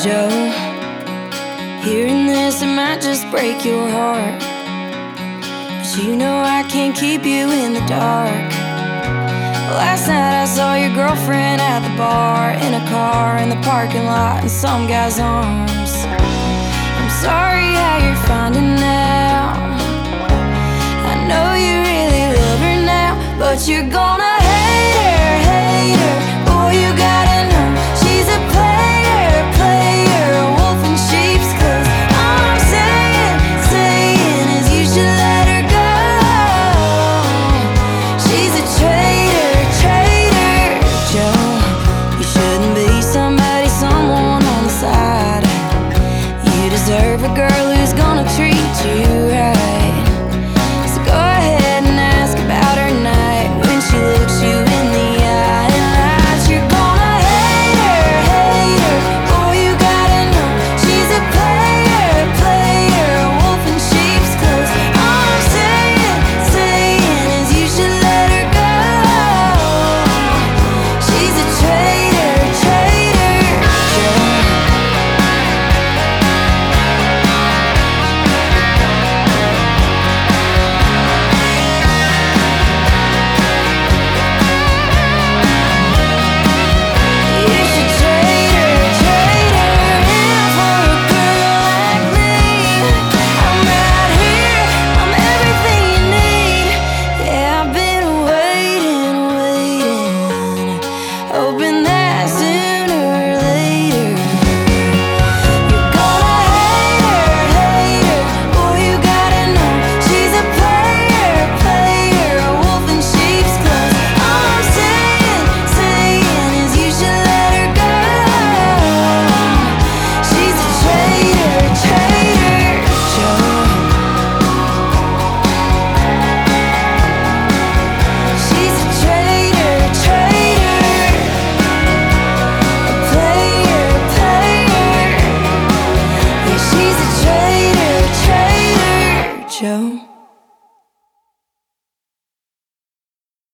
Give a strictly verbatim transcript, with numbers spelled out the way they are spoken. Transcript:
Joe, hearing this, it might just break your heart, but you know I can't keep you in the dark. Last night I saw your girlfriend at the bar, in a car in the parking lot, in some guy's arms. I'm sorry how you're finding out. I know you really love her now, but you're gonna